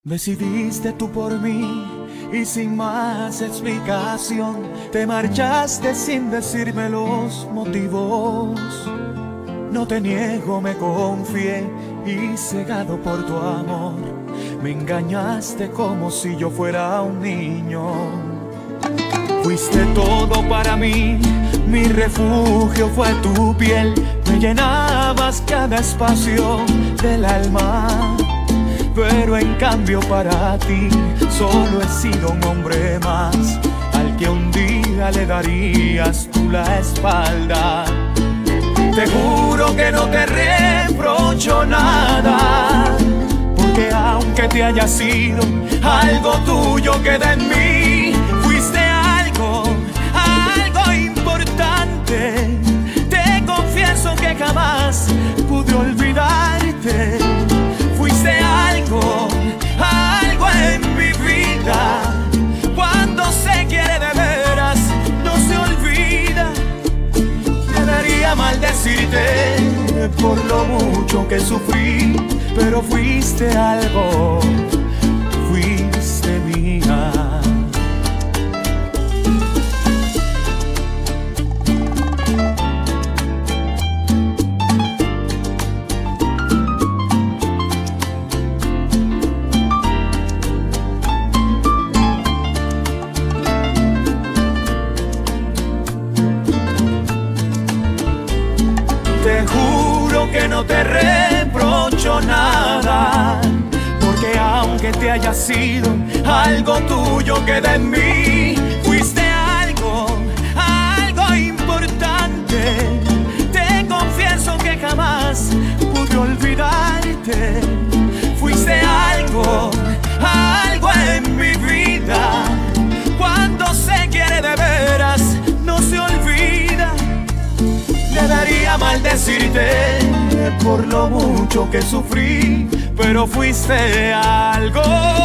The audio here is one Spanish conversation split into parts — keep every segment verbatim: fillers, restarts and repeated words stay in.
Decidiste tú por mí y sin más explicación te marchaste sin decirme los motivos. No te niego, me confié y cegado por tu amor me engañaste como si yo fuera un niño. Fuiste todo para mí, mi refugio fue tu piel, me llenabas cada espacio del alma. Pero en cambio para ti solo he sido un hombre más, al que un día le darías tú la espalda. Te juro que no te reprocho nada, porque aunque te haya sido, algo tuyo queda en mí. Fuiste algo, algo importante. Te confieso que jamás pude olvidarte. Fuiste algo, algo en mi vida. Cuando se quiere de veras, no se olvida. Me daría mal decirte por lo mucho que sufrí, pero fuiste algo, fuiste mía. Te juro que no te reprocho nada, porque aunque te haya sido, algo tuyo queda en mí. Fuiste algo, algo importante. Te confieso que jamás pude olvidarte. Fuiste algo, algo en mi vida. Cuando se quiere de veras, no se olvida. Me daría mal decirte por lo mucho que sufrí, pero fuiste algo,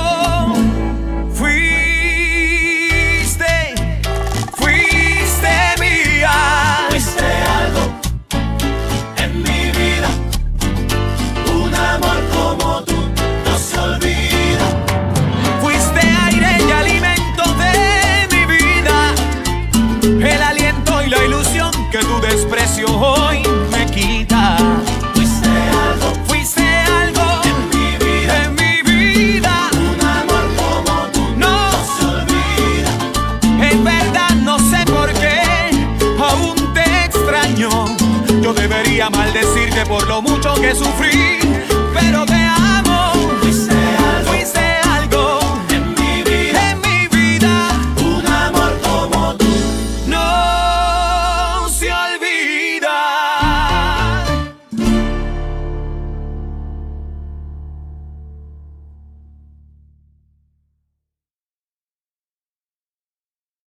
fuiste, fuiste mía. Fuiste algo en mi vida, un amor como tú no se olvida. Fuiste aire y alimento de mi vida, el aliento y la ilusión que tu desprecio hoy me quita. Fuiste algo, Fuiste algo en mi vida, en mi vida. un amor como tú No, no se olvida. en verdad no sé por qué aún te extraño. Yo debería maldecirte por lo mucho que sufrí,